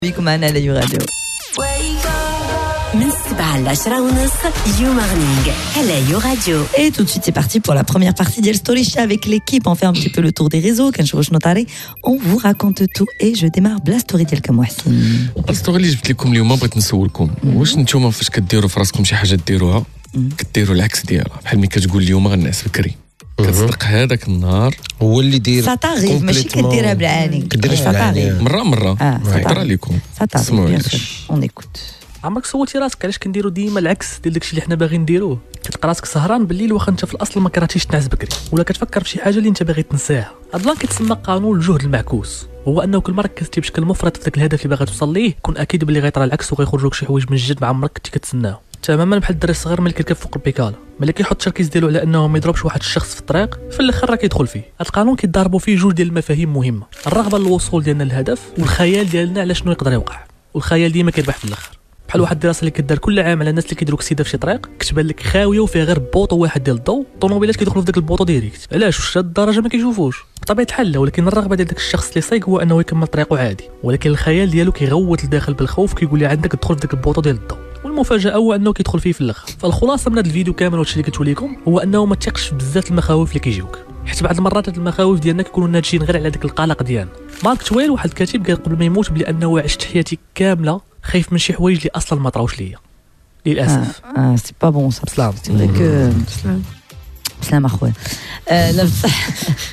بكم معنا على يو راديو من 7 ل 10 ونص You Morning على يو راديو. Et tout de suite c'est parti pour la première partie d'El Story avec l'équipe. On fait un petit peu le tour des réseaux. On vous raconte tout et je démarre بلا ستوري ديالكم محسن. الستوري اللي جبت لكم اليوم بغيت نسولكم واش نتوما فاش كديروا في راسكم شي حاجه ديروها كديروا العكس ديالها بحال ملي كتقول اليوم غنعس بكري كتصدق هذاك النهار هو اللي دير ساتاغيف ماشي كديرها بالعاني كديرها بالعاني مره هضر عليكم ساتاغيف اون ايكوت. عمرك سولتي راسك علاش كنديروا ديما العكس ديال داكشي اللي حنا باغيين نديروه؟ كتلقى راسك سهران بالليل واخا انت في الاصل ما كرهتيش تنعس بكري ولا كتفكر في شي حاجه اللي انت باغي تنساها. هاد البلان كيتسمى قانون الجهد المعكوس، هو انه كل مره كتركزتي بشكل مفرط في ذاك الهدف اللي باغي توصل ليه كون اكيد بلي غيطرى العكس وغيخرج لك شي حوايج من جد ما عمرك كنتي كتسناهم. تماما بحال الدري الصغير ملي كيركب فوق البيكاله ملي كيحط التركيز ديالو على انه ما يضربش واحد الشخص في الطريق في الاخر راه كيدخل فيه. هاد القانون كيضاربوا فيه جوج ديال المفاهيم مهمه، الرغبه للوصول ديالنا للهدف والخيال ديالنا على شنو يقدر يوقع. والخيال ديما كيربح في الاخر. بحال واحد الدراسه اللي كدار كل عام على الناس اللي كيديروا كسيده في شي طريق كتبان لك خاويه وفيها غير بوطو واحد ديال الضوء، الطوموبيلات كيدخلوا في داك البوطو ديريكت. علاش؟ واش هاد الدرجه ما كيشوفوش بطبيعه الحال، ولكن الرغبه ديال داك الشخص اللي سايق هو انه يكمل طريقه عادي، ولكن الخيال ديالو كيغوت لداخل بالخوف كيقول لي عندك تدخل في داك البوطو ديال الضوء، والمفاجاه هو انه كيدخل فيه في الاخر. فالخلاصه من هذا الفيديو كامل وهادشي اللي قلت لكم هو انه ما تثقش بزاف المخاوف اللي كيجيوك، حيت بعض المرات هاد المخاوف ديالنا كيكونوا ناتجين غير على داك القلق ديالنا. مارك توين واحد الكاتب قال قبل ما يموت بلي انه عشت حياتي كامله خايف من شي حوايج اللي اصلا ما طراوش ليا للاسف. سي با بون سا. سلام. سي فري كو سلام اخويا. لا بصح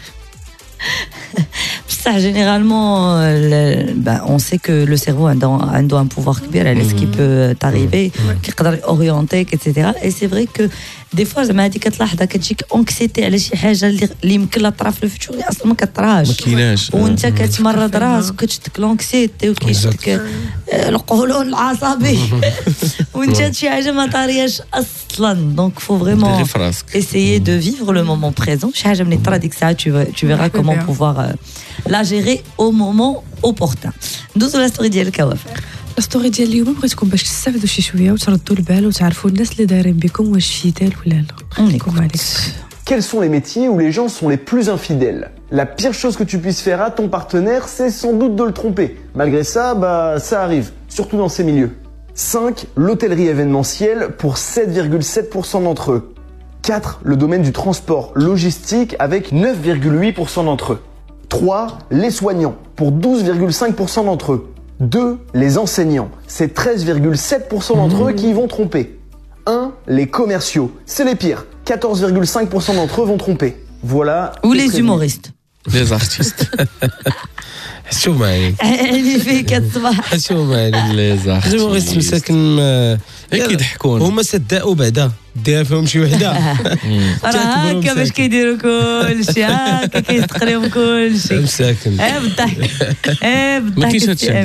بصح جينيرالمون on sait que le cerveau عنده un pouvoir كبير على ce qui peut t'arriver كيقدر يورينتيك etc. et c'est vrai que دي فوا زعما هذيك كتلاحظها كتجيك اونكسيتي على شي حاجه اللي يمكن لا طرا في الفيتور اللي اصلا ما كطراش ما كايناش وانت كتمرض راسك وكتشدك لونكسيتي وكيشدك القولون العصبي وانت شي حاجه ما طارياش اصلا. دونك فو فريمون essayer de vivre le moment présent. شي حاجه من طرا ديك الساعه tu verras comment pouvoir la gérer au moment opportun. ندوزو لا ستوري ديال الكوافر. الستوري ديال اليوم بغيتكم باش تستافدوا شي شويه وتردوا البال وتعرفوا الناس اللي دايرين بكم واش فيدال ولا لا. نكون عليك. Quels sont les métiers où les gens sont les plus infidèles? La pire chose que tu puisses faire à ton partenaire, c'est sans doute de le tromper. Malgré ça, ça arrive, surtout dans ces milieux. 5. L'hôtellerie événementielle pour 7,7% d'entre eux. 4. Le domaine du transport logistique avec 9,8% d'entre eux. 3. Les soignants pour 12,5% d'entre eux. 2. Les enseignants, c'est 13,7% d'entre eux qui vont tromper. 1. Les commerciaux, c'est les pires. 14,5% d'entre eux vont tromper. Voilà. Ou les humoristes. Les artistes. شو معي اللي فيك الصباح. شو معي Les artistes. الجمهوريست مساكن كيضحكون هما صدقوا بعدا دير فيهم شي وحده راه هكا باش كيديروا كلشي هكا كيستقريهم كلشي مساكن بالضحك بالضحك. ما كاينش هادشي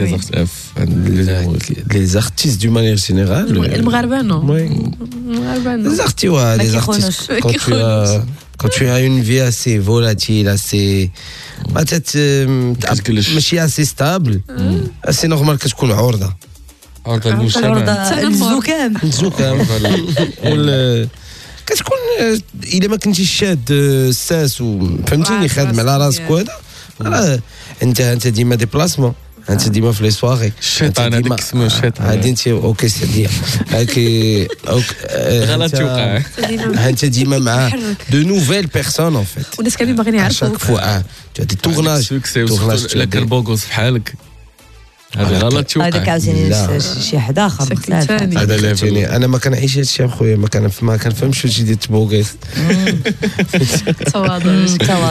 لي زارتيست دو مانيير جينيرال المغاربه نو المغاربه لي زارتيست quand tu as une vie assez volatile assez ماشي assez stable c'est normal كتكون عرضه الزكام كتكون الا ما كنتيش شاد ساس وفهمتيني خادم على راسك وهذا انت ديما ديبلاسمون انت ديما في لي سواغي الشيطان هذاك اسمه الشيطان هادي انت اوكي سديه هاكي غلط توقع انت ديما مع دو نوفيل بيرسون ان فيت والناس كاملين باغيين يعرفوك شاك فوا دي تورناج لا كربوغوس بحالك هذا غلط توقع. هذاك عاوتاني شي حدا اخر هذا لافيني انا ما كنعيش هادشي اخويا ما كنفهمش واش ديال التبوغيس تواضع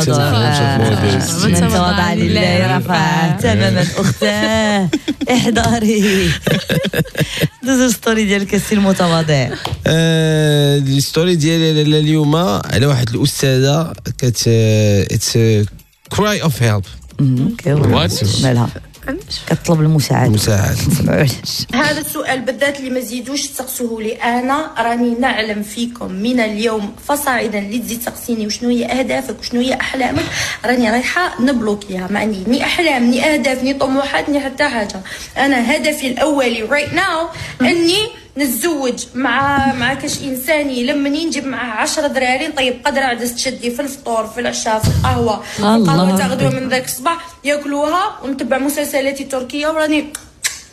تواضع لله رفع تماما اختاه احضري. دوز ستوري ديالك السي المتواضع. الستوري ديالي اليوم على واحد الاستاذه اتس كراي اوف هيلب. مالها كطلب المساعدة. هذا السؤال بالذات اللي ما زيدوش تسقسوه لي، انا راني نعلم فيكم من اليوم فصاعدا اللي تزيد تسقسيني وشنو هي اهدافك وشنو هي احلامك راني رايحه نبلوكيها. ما عندي ني احلام ني اهداف ني طموحات ني حتى حاجه. انا هدفي الاولي رايت ناو اني نتزوج مع كاش انساني يلمني نجيب معاه 10 دراري نطيب قدره عدس تشدي في الفطور في العشاء في القهوه القهوه تاخذوها من ذاك الصباح ياكلوها ونتبع مسلسلاتي التركيه وراني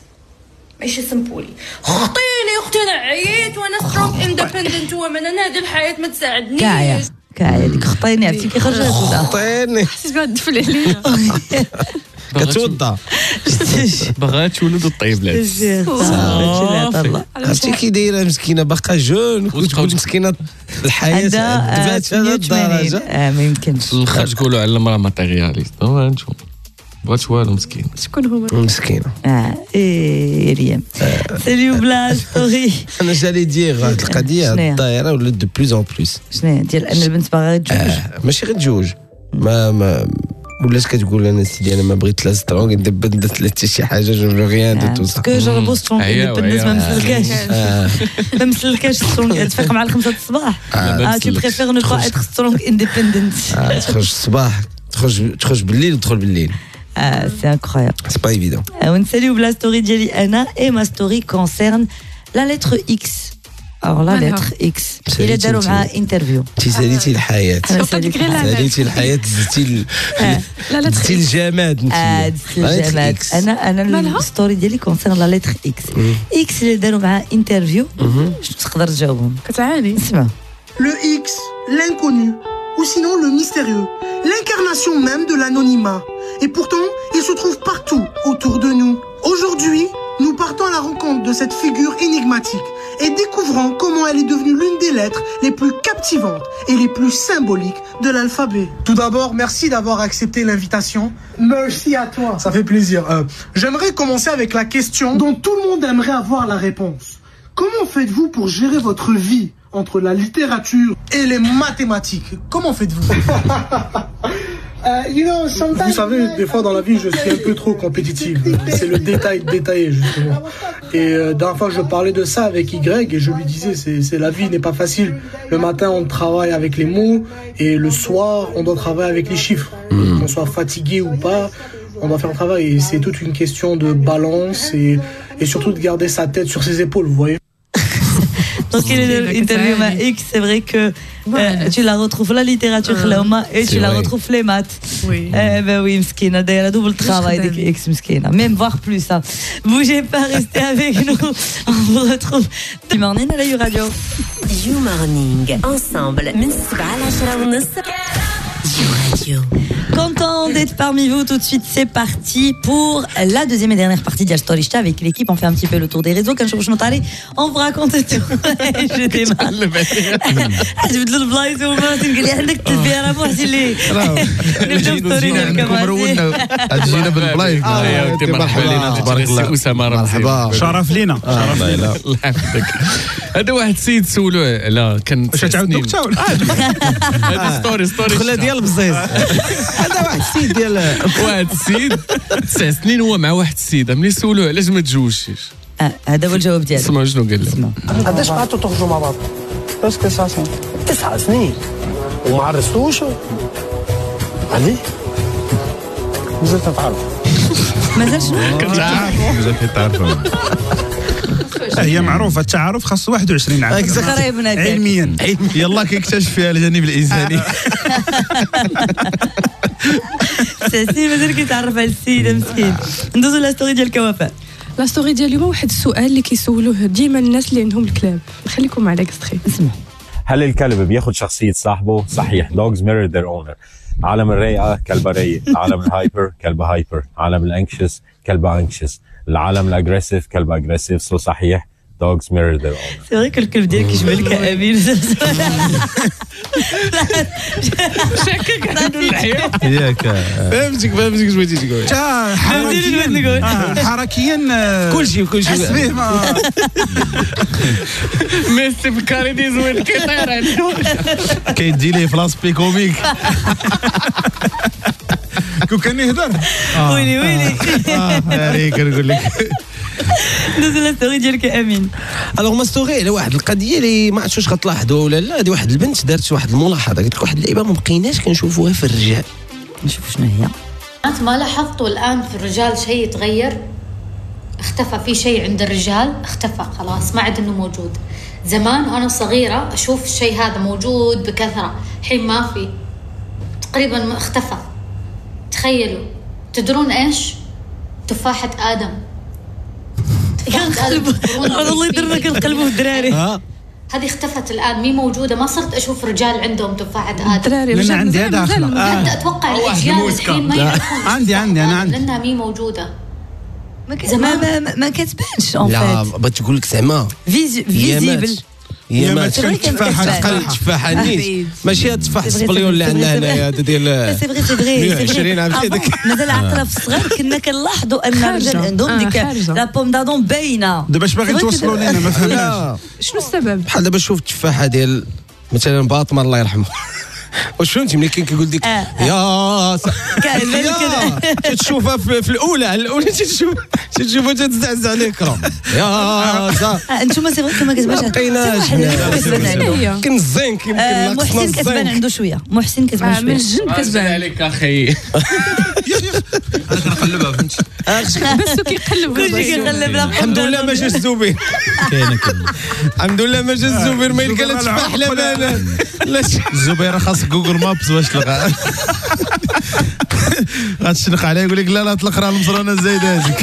ماشي سمبولي خطيني اختي انا عييت وانا سترونج اندبندنت ومن انا هذه الحياه ما تساعدنيش كاع ديك خطيني عرفتي كي خرجت خطيني حسيت قاعد تدفل عليا كتوضع باغا تولد وطيب لابس عرفتي كي دايره مسكينه باقا جون وتقول مسكينه الحياه دابات هذا الدرجه ما يمكنش الاخر تقولوا على المراه ماتيرياليست انتم بغات والو مسكين شكون هما مسكينه يا ريم ساليو بلا ستوري انا جالي دير هاد القضيه الدايره ولا دو بلوز اون بلوس شنو ديال ان البنت باغا تجوج ماشي غير تجوج ما ولاش كتقول انا سيدي انا ما بغيت لا سترونغ اندبندنت لا حتى شي حاجه جو فلو ريان دو تو سا كو جربوا سترونغ اندبندنت ما مسلكاش سترونغ تفيق مع 5 الصباح تي بريفير نو با اتر سترونغ اندبندنت تخرج الصباح تخرج بالليل وتدخل بالليل c'est incroyable. C'est pas évident. On salue la story d'Eli Anna et ma story concerne la lettre X. Alors la lettre X. Il est داروا معها interview. انت ساليتي الحياة. ساليتي الحياة زدتي الجماد انت. الجماد. انا الستوري ديالي concerne la lettre X. X اللي داروا معها interview. شنو تقدر تجاوبهم؟ كتعاني. اسمع. Le X, l'inconnu, ou sinon le mystérieux, l'incarnation même de l'anonymat. Et pourtant, il se trouve partout autour de nous. Aujourd'hui, nous partons à la rencontre de cette figure énigmatique et découvrons comment elle est devenue l'une des lettres les plus captivantes et les plus symboliques de l'alphabet. Tout d'abord, merci d'avoir accepté l'invitation. Merci à toi. Ça fait plaisir. J'aimerais commencer avec la question dont tout le monde aimerait avoir la réponse. Comment faites-vous pour gérer votre vie entre la littérature et les mathématiques? Comment faites-vous? Vous savez, des fois dans la vie, je suis un peu trop compétitive. C'est le détail détaillé, justement. Et dernière fois, je parlais de ça avec Y et je lui disais, c'est la vie n'est pas facile. Le matin, on travaille avec les mots et le soir, on doit travailler avec les chiffres. Qu'on soit fatigué ou pas, on doit faire un travail. Et c'est toute une question de balance et surtout de garder sa tête sur ses épaules, vous voyez. Donc il est l'interview à X, c'est vrai que tu la retrouves la littérature et tu la retrouves les maths. Oui. Ben oui, Mskina, d'ailleurs, double travail avec X, Mskina. Même voire plus, ça. Bougez pas, restez avec nous. On vous retrouve du morning à la radio. You Morning, ensemble, من 7 ل 10:30 Radio. Content d'être parmi vous tout de suite, c'est parti pour la deuxième et dernière partie d'Alstorishta avec l'équipe. On fait un petit peu le tour des réseaux. On vous raconte tout. Je démarre. Je بدل البلايص وما تنقول لي عندك تلفيه راه محسن لي نبداو ستوري ديالكم جينا بالبلايص مرحبا لينا تبارك الله اسامه مرحبا شرف لينا الله يحفظك هذا واحد السيد سولوه على كان واش تعاود دكتور هذه ستوري خلا ديال بزيز هذا واحد السيد ديال واحد السيد 9 سنين هو مع واحد السيده ملي سولوه علاش ما تزوجتيش هذا هو الجواب ديالو اسمع شنو قال له قداش بقيتوا تخرجوا مع بعض باسكو 9 سنين وما عرستوش علي مازال تتعرفوا مازال شنو مازال كيتعرفوا هي معروفه التعارف خاص 21 عام علميا يلا كيكتشف فيها الجانب الانساني ساسي مازال كيتعرف على السيده مسكين ندوزو لا ستوري ديال الكوافه لا ستوري ديال اليوم واحد السؤال اللي كيسولوه ديما الناس اللي عندهم الكلاب نخليكم مع الاكستري اسمع هل الكلب بياخد شخصية صاحبه؟ صحيح. dogs mirror their owner. عالم الرايقة كلبة رايق، عالم الهايبر كلبة هايبر، عالم الانكشس كلبة انكشس، العالم الاجريسيف كلبة اجريسيف. سو صحيح dogs mirror their owner. C'est vrai que الكلب ديالك يشبه لك أمين شكك عنده اللحية ياك فهمتك بغيتي تقول حركيا كل شيء حسبيه ما ميسي بكاري دي زوين كيطير عليه كيدي ليه فلاس بي كوميك كون كان يهضر ويلي هذيك كنقول لك ندوزو لا ستوري ديالك امين. الوغ ما ستوري على واحد القضيه اللي ما عرفتش واش غتلاحظوها ولا لا. هذه واحد البنت دارت واحد الملاحظه، قالت لك واحد اللعيبه ما بقيناش كنشوفوها في الرجال. نشوف شنو هي. انت ما لاحظتوا الان في الرجال شيء يتغير؟ اختفى في شيء عند الرجال، اختفى خلاص ما عاد انه موجود. زمان وانا صغيره اشوف الشيء هذا موجود بكثره، الحين ما في، تقريبا اختفى. تخيلوا، تدرون ايش؟ تفاحه ادم كنقلبوا والله يديرنا كنقلبوا الدراري. هذه اختفت الان، مي موجوده، ما صرت اشوف رجال عندهم تفاحه ادم. الدراري لان عندي داخله حتى اتوقع الاجيال الحين ما يعرفون. عندي انا لانها مي موجوده. ما كتبانش اون لا فيت. بغيت تقول لك زعما فيزيبل. هي ما تفاحه نيت ماشي التفاح السبليون اللي عندنا هنايا هذا ديال سي فغي 120 عام هذاك. مثلا عقله في الصغر كنا كنلاحظوا ان الرجال عندهم ديك لا بوم دادون باينه. دابا اش باغي توصلوا لنا ما فهمناش شنو السبب. بحال دابا شوف التفاحه ديال مثلا باطمه الله يرحمه واش فهمتي ملي كيقول ديك يا تشوفها في الاولى تشوفها تزعزع ليكرون يا انتم سي فري ما كتبانش كاين الزين كيمكن محسن كتبان عنده شويه. محسن كتبان شويه من الجن كتبان عليك اخي. انا كنقلبها فهمتي بس كيقلب كلشي كيقلب. الحمد لله ما جاش الزبير. الحمد لله ما جا الزبير ما يلقى لا تفاح لا بنان لا الزبير خاص جوجل مابس باش تلقى. غتشنق عليه يقول لك لا طلق راه المزرونه الزايده هذيك.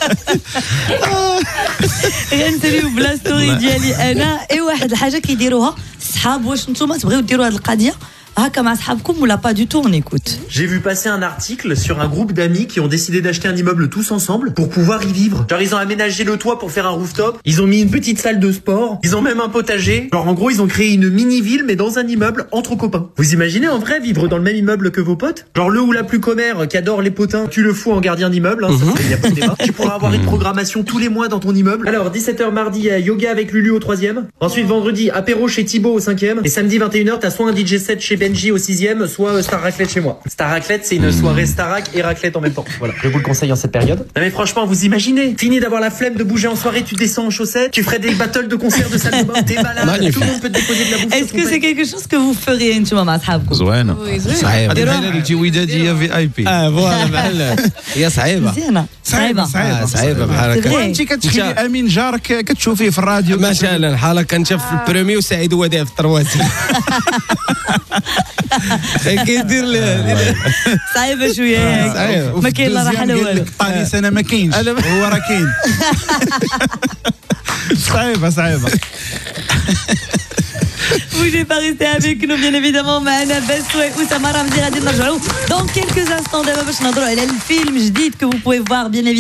غنساليو بلا ستوري ديالي انا. اي واحد الحاجه كيديروها الصحاب. واش نتوما تبغيو ديروا هذه القضيه هكا مع صحابكم ولا pas du tout? On écoute. J'ai vu passer un article sur un groupe d'amis qui ont décidé d'acheter un immeuble tous ensemble pour pouvoir y vivre. Genre ils ont aménagé le toit pour faire un rooftop, ils ont mis une petite salle de sport, ils ont même un potager. Genre en gros ils ont créé une mini-ville mais dans un immeuble entre copains. Vous imaginez en vrai vivre dans le même immeuble que vos potes? Genre le ou la plus commère qui adore les potins, tu le fous en gardien d'immeuble, hein, ça y a pas de débat. Tu pourras avoir une programmation tous les mois dans ton immeuble. Alors 17h mardi, il y a yoga avec Lulu au 3e. Ensuite vendredi, apéro chez Thibaut au 5e. Et samedi 21h, t'as soit un DJ set chez Benji au 6e, soit Star Raclette chez moi. Star Raclette, c'est une soirée Starac et raclette en même temps. Voilà, je vous le conseille en cette période. Non mais franchement, vous imaginez, fini d'avoir la flemme de bouger en soirée, tu descends en chaussettes, tu ferais des battles de concerts de salle de bain, t'es malade, tout le monde peut te déposer de la bouffe. Est-ce que c'est quelque chose que vous feriez نتوما مع صحابكم؟ زوينه صعيبه هذه بحال الجويداديه في اي بي. فوالا بحال هي صعيبه صعيبه بحال هكا. انت كتخلي امين جارك كتشوفيه في الراديو مثلا بحال هكا انت في البريمي وسعيد وداع في الطروازي كيدير صعيبه شويه ما كاين لا راحه لا والو. طاليس انا ما كاينش هو راه كاين. صعيبه. Vous n'êtes pas resté avec nous bien évidemment معنا بسوي وسمارة مزي غادي نرجعوا dans quelques instants دابا باش نهضروا على الفيلم جديد que vous pouvez voir bien évidemment